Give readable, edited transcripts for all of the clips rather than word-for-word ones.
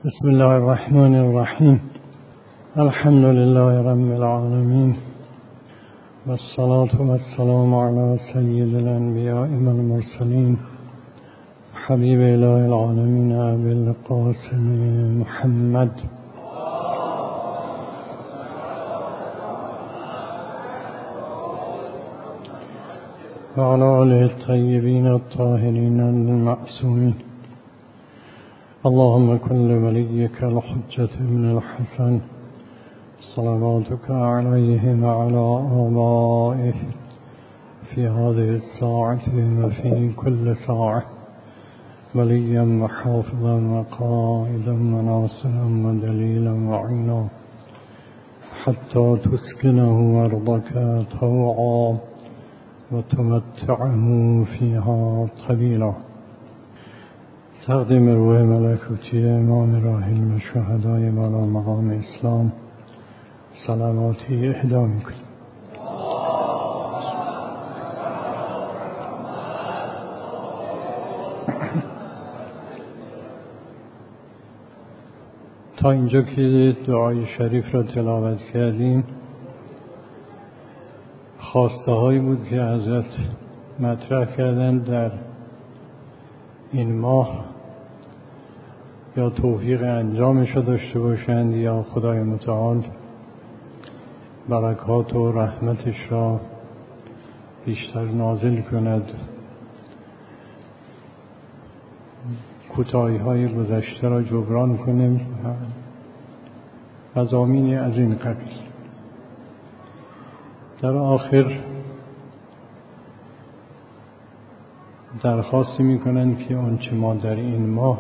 بسم الله الرحمن الرحیم. الحمد لله رب العالمین والصلاة والسلام علی سید الانبیاء والمرسلین حبیب اله العالمین ابی القاسم محمد و علی آله الطیبین الطاهرین المعصومین. اللهم كن لوليك الحجة ابن الحسن صلواتك عليه وعلى آبائه في هذه الساعة وفي كل ساعة وليا وحافظا وقائدا وناصرا ودليلا وعينا حتى تسكنه أرضك طوعا وتمتعه فيها طويلا. تقدیم روح ملکوتی امام راحل و شهدای بالا مقام اسلام سلاماتی اهدا میکنیم. تا اینجا که دعای شریف را تلاوت کردیم، خواسته هایی بود که حضرت مطرح کردند در این ماه یا توفیق انجامش را داشته باشند یا خدای متعال برکات و رحمتش را بیشتر نازل کند، کوتاهی های گذشته را جبران کنیم، مضامینی از این قبیل. در آخر درخواستی میکنند که آنچه ما در این ماه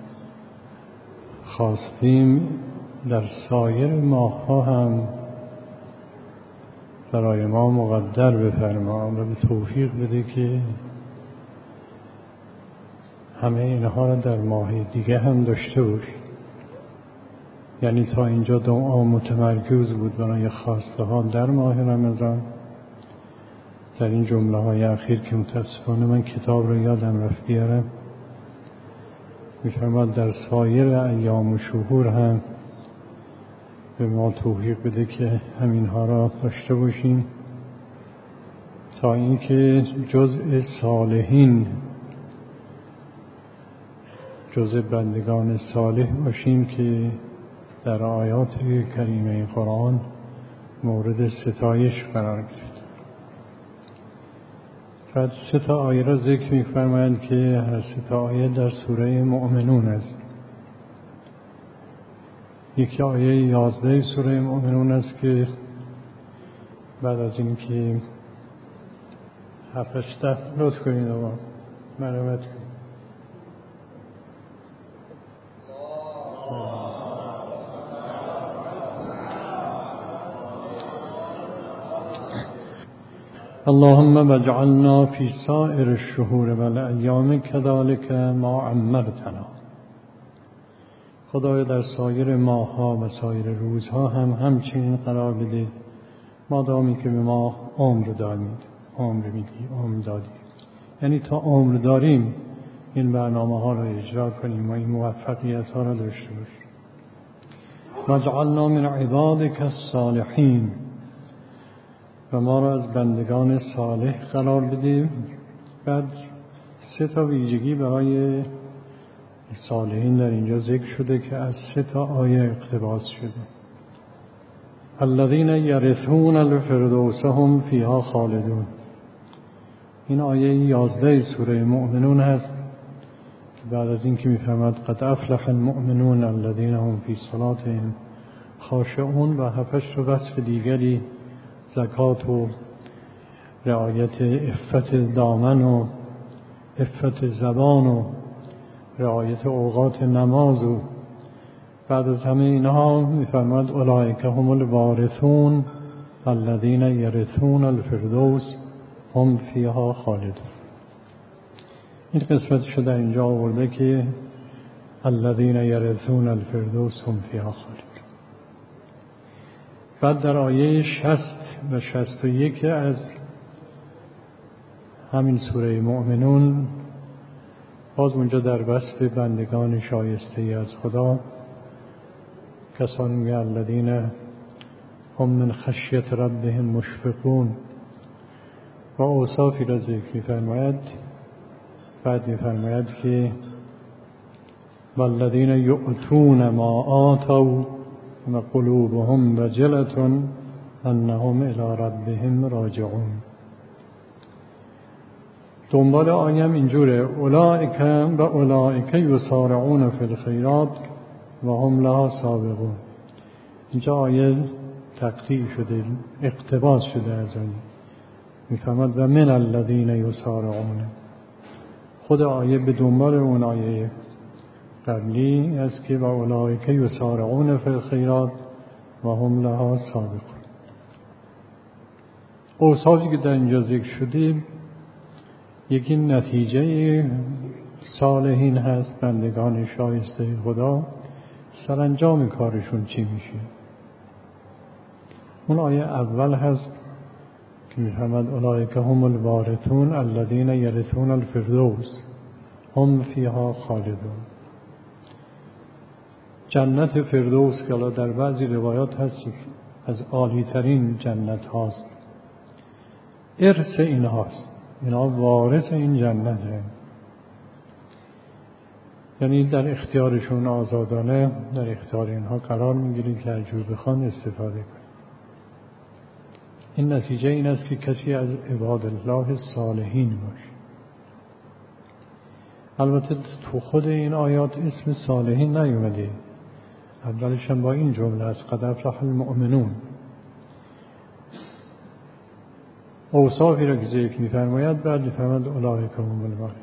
خواستیم در سایر ماه ها هم برای ما مقدر بفرما و به توفیق بده که همه اینها را در ماه دیگه هم داشته باشیم. یعنی تا اینجا دعا متمرکز بود برای خواسته ها در ماه رمضان. در این جمله های اخیر که متاسفانه من کتاب رو یادم رفت بیارم، میفرماد در سایر ایام و شهور هم به ما توفیق بده که همینها را داشته باشیم تا اینکه جزء صالحین، جزء بندگان صالح باشیم که در آیات کریمه قرآن مورد ستایش قرار گرفت. بعد 3 آیه را ذکر می‌فرمایند که هر 3 آیه در سوره مؤمنون است. یکی آیه 11 سوره مؤمنون است که بعد از این که 7-8 لطف کنید و مرحمت کنید. اللهم واجعلنا في سائر الشهور والأيام كذلك ما عمرتنا. خدای در سایر ماه‌ها و سایر روزها هم همچنین قرار بده مادامی که به ما عمر دادی. یعنی تا عمر داریم این برنامه‌ها را اجرا کنیم و این موفقیت‌ها را داشته باشیم. واجعلنا من عبادك الصالحین، و ما را از بندگان صالح قرار بدیم. بعد 3 ویژگی برای صالحین در اینجا ذکر شده که از 3 آیه اقتباس شده. الذين يرثون الفردوس هم فيها خالدون. این آیه 11 سوره مؤمنون هست که بعد از این که میفرماد قد افلح المؤمنون الذين هم في صلاتهم خاشعون و 7 وصف دیگری، زکات و رعایت عفت دامن و عفت زبان و رعایت اوقات نماز، و بعد از همه اینها میفرماد اولئک هم الوارثون الذین یرثون الفردوس هم فیها خالدون. این قسمتش در اینجا آورده که الذین یرثون الفردوس هم فیها خالدون. بعد در آیه 60 و 61 از همین سوره مؤمنون باز اونجا در وصف بندگان شایسته از خدا کسانی میگه الذین هم من خشیت ربهم مشفقون و اوصافی را ذکر می‌فرماید. بعد می‌فرماید که والذین یؤتون ما آتوا و قلوبهم وجلة انهم الی ربهم راجعون. دنبال آیم اینجوره اولئک و اولئک یسارعون فی الخیرات و هم لها سابقون. اینجا آیه تقطیع شده، اقتباس شده از آیه. میفهمد و من الذین یسارعون. خود آیه به دنبال اون آیه قبلی است که و اولئک یسارعون فی الخیرات و هم لها سابقون. اوصافی که در اینجا ذکر شده یکی نتیجه صالحین هست، بندگان شایسته خدا، سرانجام کارشون چی میشه. اون آیه اول هست که میفهمد اولئک هم الوارثون الذین یرثون الفردوس هم فیها خالدون. جنت فردوس که در بعضی روایات هست از عالی ترین جنت هاست، ارث این هاست، اینا وارث این جنت هست. یعنی در اختیارشون آزادانه در اختیار اینها قرار میگیری که هرجور بخوان استفاده کنی. این نتیجه این است که کسی از عباد الله صالحین باشه. البته تو خود این آیات اسم صالحین نیومده، اولش هم با این جمله است قد افلح المؤمنون. اوصافی را که ذکر می‌فرماید بعد می‌فرماید اولئک هم الوارثون.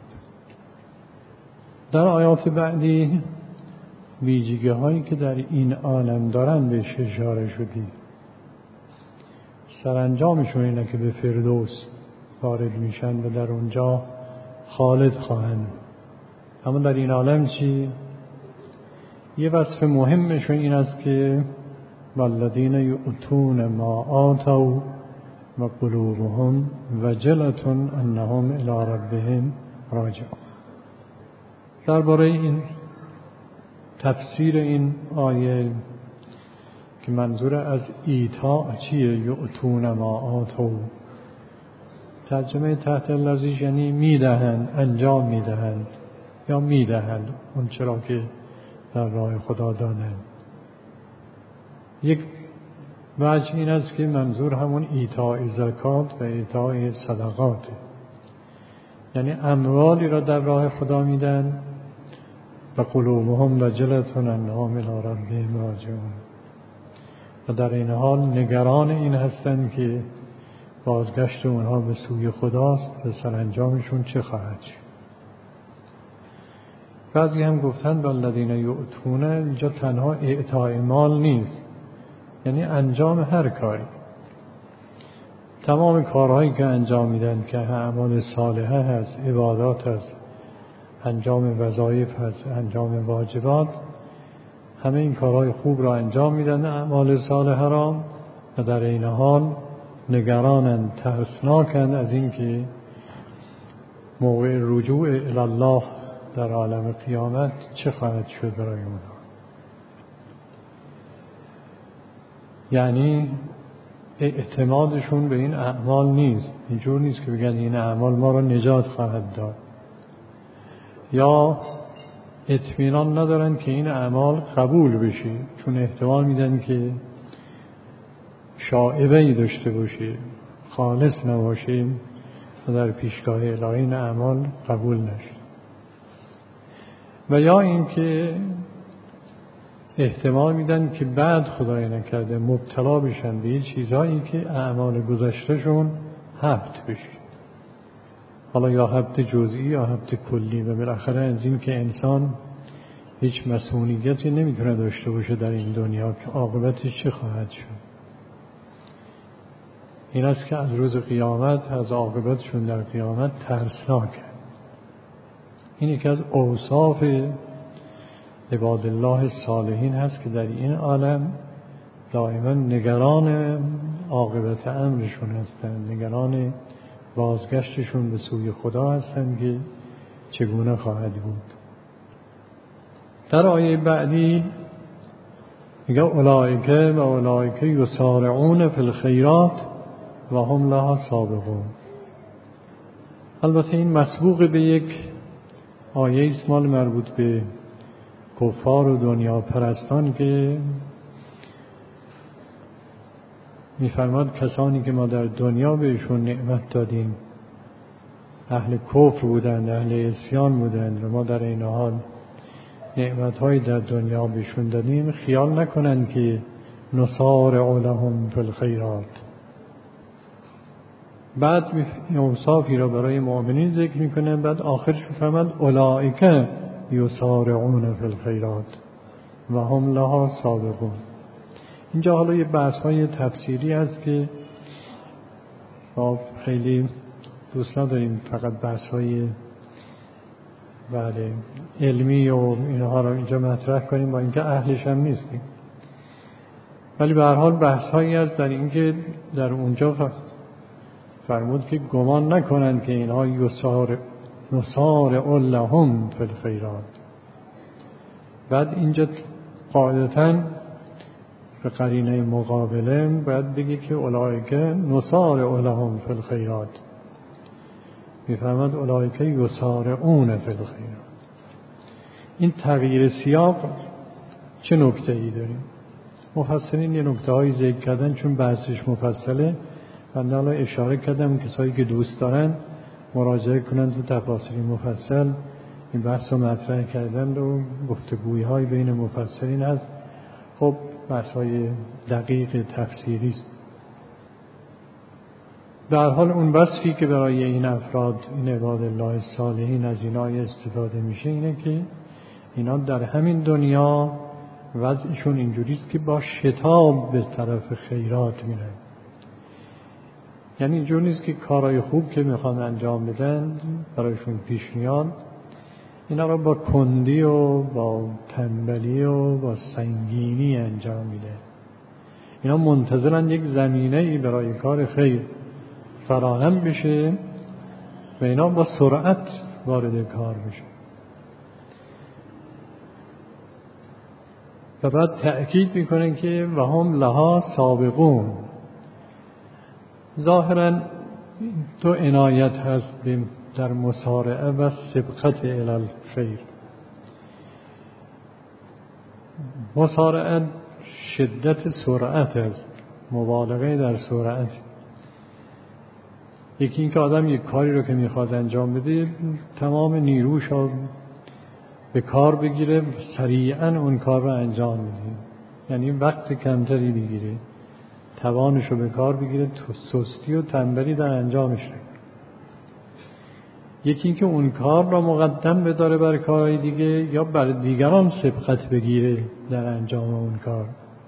در آیات بعدی ویژگی هایی که در این عالم دارن بهش اشاره شدی. سرانجامشون اینه که به فردوس وارد میشن و در اونجا خالد خواهند. اما در این عالم چی؟ یه وصف مهمشون این است که والذین یؤتون ما آتوا و قلوبهم وجلة انهم الی ربهم راجعون. درباره این تفسیر این آیه که منظور از ایتاء چیه؟ یؤتون ما آتوا، ترجمه تحت لفظی یعنی میدهند، انجام میدهند یا میدهند اون چرا که در راه خدا دادند. یک وجه این است که منظور همون ایتاء زکات و ایتاء صدقات، یعنی اموالی را در راه خدا میدن و قلوبهم وجلة انهم الی ربهم راجعون، و در این حال نگران این هستند که بازگشت اونها به سوی خداست و سرانجامشون چه خواهد شد. بعضی هم گفتن والذین یؤتون اینجا تنها اعطاء مال نیست، یعنی انجام هر کاری. تمام کارهایی که انجام میدن که اعمال صالحه هست، عبادات هست، انجام وظایف هست، انجام واجبات، همه این کارهای خوب را انجام میدن، اعمال صالحه را، و در این حال نگرانند، ترسناکند از این که موقع رجوع الی الله در عالم قیامت چه خواهد شد برای اونها. یعنی اعتمادشون به این اعمال نیست، اینجور نیست که بگن این اعمال ما را نجات خواهد داد، یا اطمینان ندارن که این اعمال قبول بشه، چون احتمال میدن که شائبه‌ای داشته باشه، خالص نباشه و در پیشگاه الهی این اعمال قبول نشه. و یا این که احتمال میدن که بعد خدای نکرده مبتلا بشن به چیزهایی که اعمال گذشتهشون حبط بشه، حالا یا حبط جزئی یا حبط کلی، و بالاخره از این که انسان هیچ مسئولیتی نمیتونه داشته باشه در این دنیا که عاقبتش چه خواهد شد. این است که از روز قیامت، از عاقبتشون در قیامت ترسناکه. این یکی از اوصاف عباد الله صالحین هست که در این عالم دائما نگران عاقبت امرشون هستند، نگران بازگشتشون به سوی خدا هستند که چگونه خواهد بود. در آیه بعدی میگه اولئک یسارعون فی الخیرات و هم لها سابقون. البته این مسبوق به یک آیه است مال مربوط به کفار و دنیا پرستان که میفرماد کسانی که ما در دنیا بهشون نعمت دادیم اهل کفر بودند، اهل عصیان بودند و ما در این حال نعمت‌های در دنیا بهشون دادیم، خیال نکنند که نسارع لهم فی الخیرات. بعد اوصافی را برای مؤمنین ذکر میکنه، بعد آخرش میفرماد اولئک یسارعون فی الخیرات و هم لها سابقون. اینجا حالا یه بحث‌های تفسیری هست که ما خیلی دوست نداریم فقط بحث‌های علمی و اینها رو اینجا مطرح کنیم، با اینکه اهلش هم نیستیم، ولی به هر حال بحث‌هایی هست در اینکه در اونجا فرمود که گمان نکنند که اینها یسارع لهم فی الخیرات. بعد اینجا قاعدتاً به قرینه مقابله باید بگی که اولئک نسارع لهم فی الخیرات، میفرماد اولئک یسارعون فی الخیرات. این تغییر سیاق چه نکته‌ای داریم؟ مفسرین یه نکته‌هایی ذکر کردن چون بحثش مفصله. من حالا اشاره کردم کسایی که دوست دارن مراجعه کنند تو تفاسیر مفصل این بحث رو مطرح کردند و گفتگوی‌های بین مفسرین هست. خب بحث‌های دقیق تفسیری است. در حال اون وصفی که برای این افراد، این عباد الله صالحین از اینا استفاده میشه اینه که اینا در همین دنیا وضعشون اینجوریست که با شتاب به طرف خیرات میرن. یعنی اینجور نیست که کارهای خوب که میخوان انجام بدن برایشون پیش میاد اینا رو با کندی و با تنبلی و با سنگینی انجام میده. اینا منتظرن یک زمینه‌ای برای کار خیر فراهم بشه و اینا با سرعت وارد کار بشه. و بعد تأکید میکنن که و هم لها سابقون. ظاهرا تو عنایت هست در مسارعه و سبقت الی الخیر. مسارعه شدت سرعت است، مبالغه در سرعت. یکی این که آدم یک کاری رو که میخواد انجام بده تمام نیروش رو به کار بگیره، سریعا اون کار رو انجام بده، یعنی وقت کمتری بگیره، توانش رو به کار بگیره، سستی و تنبلی در انجامش نکنه. یکی این که اون کار را مقدم بداره بر کارهای دیگه یا بر دیگران سبقت بگیره در انجام اون کار.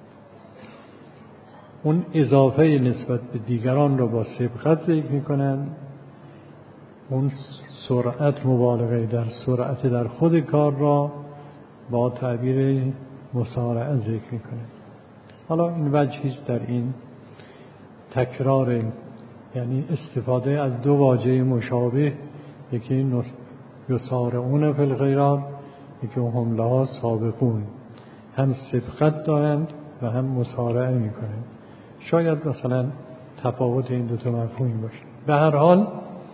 اون اضافه نسبت به دیگران رو با سبقت ذکر میکنن. اون سرعت، مبالغه در سرعت در خود کار را با تعبیر مسارعه ذکر میکنه. حالا این وجهیست در این تکرار، یعنی استفاده از دو واژه مشابه، یکی یسارعون فی الخیرات، یکی هم لها سابقون، هم سبقت دارند و هم مسارعه میکنند. شاید مثلا تفاوت این دوتا مفهومی باشه. به هر حال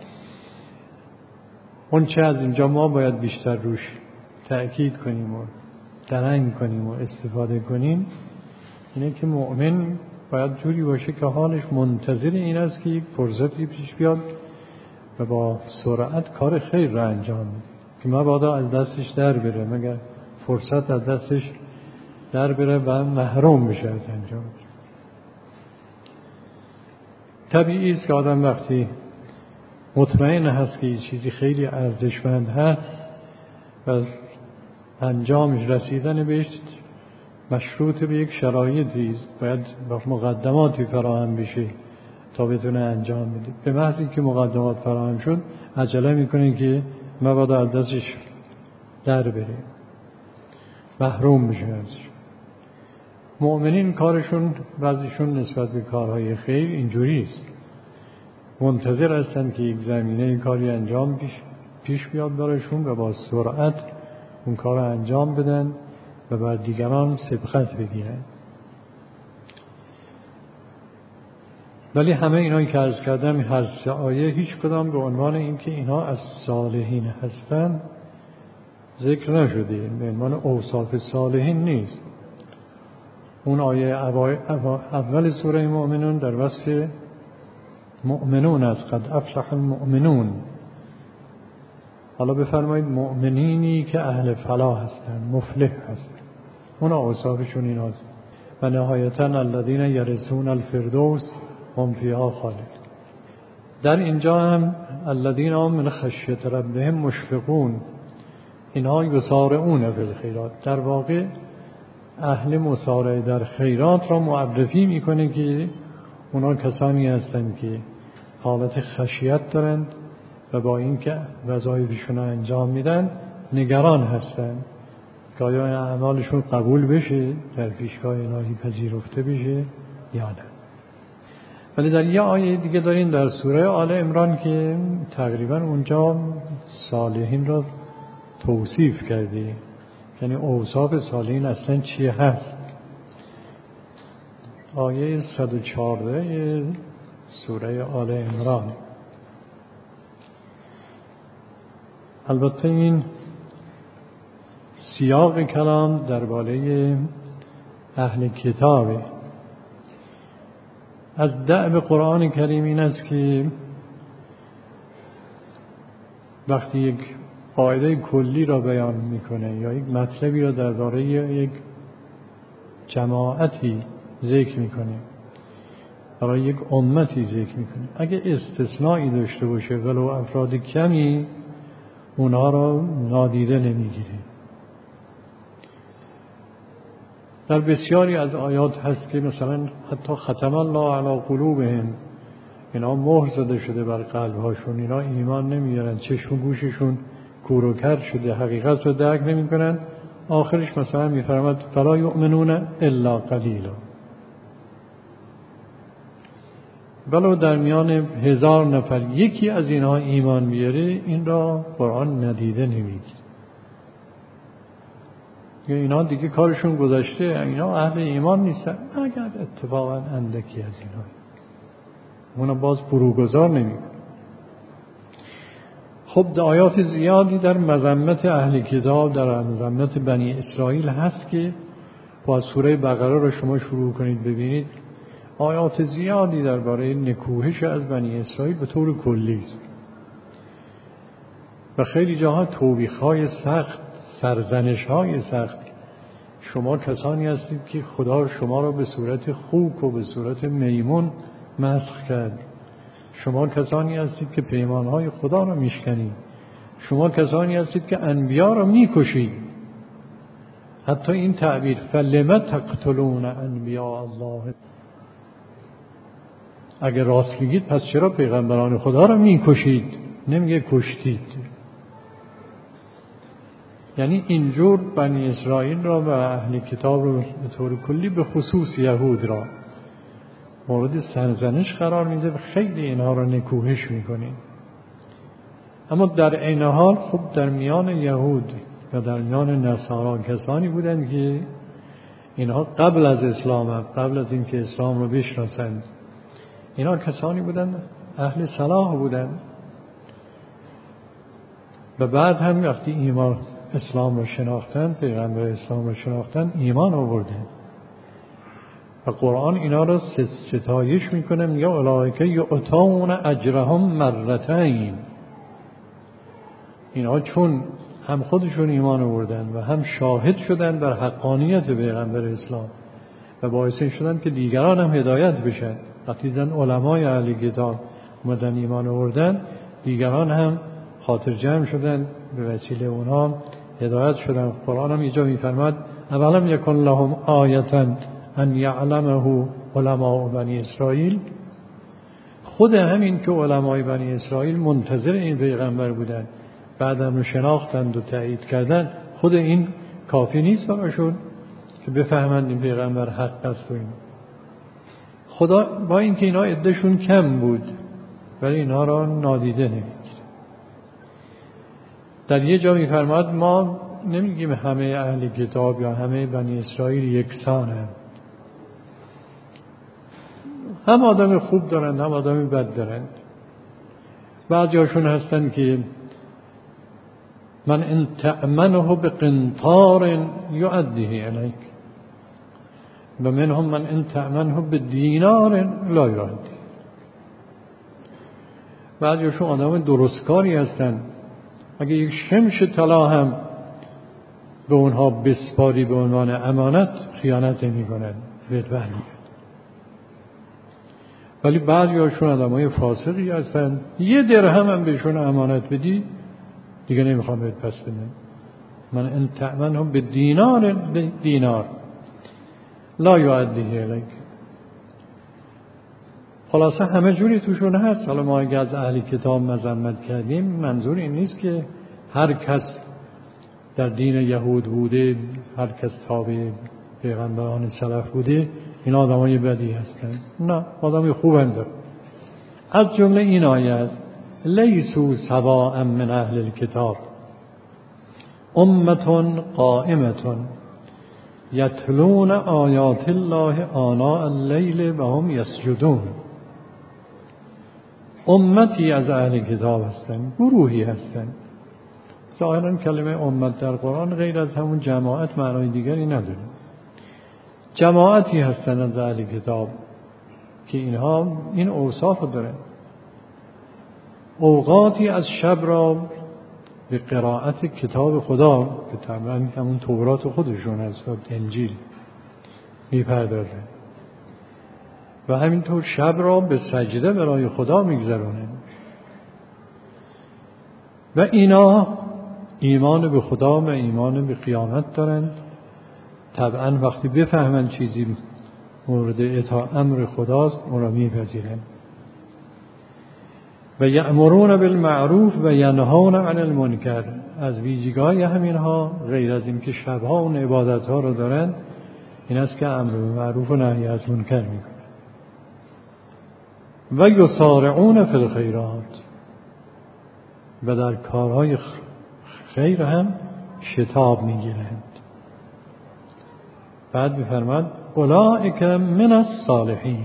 اون چه از اینجا ما باید بیشتر روش تأکید کنیم و درنگ کنیم و استفاده کنیم اینه که مؤمن باید جوری باشه که حالش منتظر این است که یک فرصتی پیش بیاد و با سرعت کار خیر را انجام بده که مبادا از دستش در بره، مگر فرصت از دستش در بره و محروم بشه از انجام. طبیعی است که آدم وقتی مطمئن هست که این چیزی خیلی ارزشمند هست و انجامش رسیدن بهش مشروط به یک شرایطی است، باید مقدماتی فراهم بشه تا بتونه انجام بده. به محض اینکه مقدمات فراهم شد عجله میکنه که مبادا از دستش در بره، محروم بشه ازش. مؤمنین کارشون، وضعشون نسبت به کارهای خیر اینجوری است، منتظر هستند که یک زمینه کاری انجام پیش بیاد برایشون و با سرعت اون کار رو انجام بدن و بر دیگران سبقت بگیرن. ولی همه اینایی که عرض کردم هر سه آیه هیچ کدام به عنوان اینکه اینها از صالحین هستند ذکر نشده، به عنوان اوصاف صالحین نیست. اون آیه اول سوره مؤمنون در وصف مؤمنون است، قد افلح المؤمنون. حالا بفرمایید مؤمنینی که اهل فلاح هستند، مفلح هستند، اون اوصافشون ایناست. و نهایتاً الذین یرثون الفردوس هم فیها خالدون. در اینجا هم الذین هم من خشیت ربهم مشفقون، اینها یسارعون فی الخیرات. در واقع اهل مسارعه در خیرات را معرفی میکنه که اونا کسانی هستند که حالت خشیت دارند و با اینکه وظایفشون را انجام میدن نگران هستند که آیا اعمالشون قبول بشه، در پیشگاه الهی پذیرفته بشه یا نه. ولی در یه آیه دیگه دارین در سوره آل عمران که تقریبا اونجا صالحین را توصیف کرده، یعنی اوصاف صالحین اصلا چیه هست. آیه 114 سوره آل عمران. البته این سیاق کلام درباره اهل کتابه. از دأب قرآن کریم این است که وقتی یک قاعده کلی را بیان میکنه یا یک مطلبی را درباره یک جماعتی ذکر میکنه، برای یک امتی ذکر میکنه، اگه استثنایی داشته باشه ولو افراد کمی، اونها را نادیده نمیگیره. در بسیاری از آیات هست که مثلا حتی ختم الله علی قلوبهم، اینا مهر زده شده بر قلبهاشون، اینا ایمان نمیارن، چشم و گوششون کور و کر شده، حقیقت رو درک نمیکنن. آخرش مثلا میفرماد فلا یؤمنون الا قلیلا. ولو در میان 1000 نفر یکی از اینها ایمان بیاره، این را قرآن ندیده نمیگیره. یا اینا دیگه کارشون گذشته، اینا اهل ایمان نیستن، اگر اتفاقا اندکی از اینا، اونا باز بروگذار نمیکنه. خب آیات زیادی در مذمت اهل کتاب، در مذمت بنی اسرائیل هست که با سوره بقره رو شما شروع کنید ببینید، آیات زیادی درباره نکوهش از بنی اسرائیل به طور کلی است و خیلی جاها توبیخ‌های سخت، سرزنش‌های سخت. شما کسانی هستید که خدا شما را به صورت خوک و به صورت میمون مسخ کرد. شما کسانی هستید که پیمانهای خدا را میشکنید. شما کسانی هستید که انبیا را میکشید. حتی این تعبیر فلم تقتلون انبیاء الله، اگر راست میگید پس چرا پیغمبران خدا را میکشید، نمیگه کشتید. یعنی اینجور بنی اسرائیل را و اهل کتاب را به طور کلی، به خصوص یهود را مورد سرزنش قرار میده و خیلی اینها را نکوهش میکنه. اما در عین حال خب در میان یهود و در میان نصارا کسانی بودند که اینها قبل از اسلام، قبل از اینکه اسلام را بشناسند، اینها کسانی بودند اهل صلاح بودند و بعد هم وقتی ایمان اسلام را شناختند، پیغمبر اسلام را شناختند، ایمان آوردند و قرآن اینا را ستایش میکنه، میگه اولئک یؤتون اجرهم مرتین. اینا چون هم خودشون ایمان آوردند و هم شاهد شدند بر حقانیت پیغمبر اسلام و باعث شدند که دیگران هم هدایت بشن. وقتی دیدن علمای اهل کتاب اومدن ایمان آوردن، دیگران هم خاطر جمع شدند، به وسیله اونها هدایت شدند. قرآن هم اینجا میفرماد اولم یکن لهم آیةً ان یعلمه علماء بنی اسرائیل. خود همین که علمای بنی اسرائیل منتظر این پیغمبر بودند، بعدم رو شناختند و تایید کردند، خود این کافی نیست براشون که بفهمند این پیغمبر حق است و این. خدا با اینکه اینا عدهشون کم بود ولی اینا را نادیده نمیگیره. در یه جا میفرماد ما نمیگیم همه اهل کتاب یا همه بنی اسرائیل یکسانند، هم آدم خوب دارند هم آدم بد دارند. بعضیاشون هستن که من ان تأمنه بقنطار یؤدیه الیک و منهم من ان تأمنه بدینار لا یؤدیه. بعضیاشون آدم درستکاری هستن، اگه یک شمش طلا هم به اونها بسپاری به عنوان امانت خیانت نمی‌کنن، بهت برمیگردن. ولی بعضیاشون آدمای فاسقی هستن، یه درهم هم بهشون امانت بدی دیگه نمیخوام بهت پس بدن. من ان تأمنه بدینار لا یؤدیه الیک. خلاصه همه جوری توشون هست. حالا ما اگه از اهل کتاب مذمت کردیم منظور این نیست که هر کس در دین یهود بوده، هر کس تابع پیغمبران سلف بوده این آدمای بدی هستن. نه، آدمای خوب هستن. از جمله این آیه است لیسوا سواء من اهل الکتاب امة قائمة یتلون آیات الله آناء اللیل و هم یسجدون. امتی از اهل کتاب هستند، گروهی هستند. ظاهرا کلمه امت در قرآن غیر از همون جماعت معنای دیگری نداره. جماعتی هستند از اهل کتاب که اینها این اوصاف دارن. اوقاتی از شب را به قرائت کتاب خدا که طبعا همون تورات خودشون هست و انجیل میپردازن و همینطور شب را به سجده برای خدا میگذرونن و اینا ایمان به خدا و ایمان به قیامت دارند. طبعا وقتی بفهمن چیزی مورد اطاعت امر خداست اون را میپذیرن. و یأمرون بالمعروف و ینهون عن المنکر. از ویژگی همینها غیر از این که شبها اون عبادتها رو دارن این است که امر بالمعروف و نهی از منکر میکنن. و یسارعون فی الخیرات. و در کارهای خیر هم شتاب میگیرند. بعد میفرماد اولئک من الصالحین.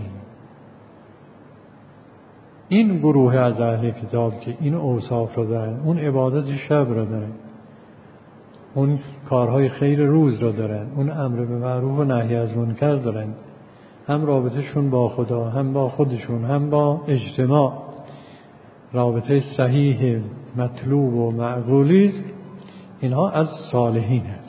این گروه از اهل کتاب که این اوصاف رو دارن، اون عبادت شب رو دارن، اون کارهای خیر روز رو دارن، اون امر به معروف و نهی از منکر دارن، هم رابطهشون با خدا، هم با خودشون، هم با اجتماع رابطه صحیح مطلوب و معقولی است. اینها از صالحین هست.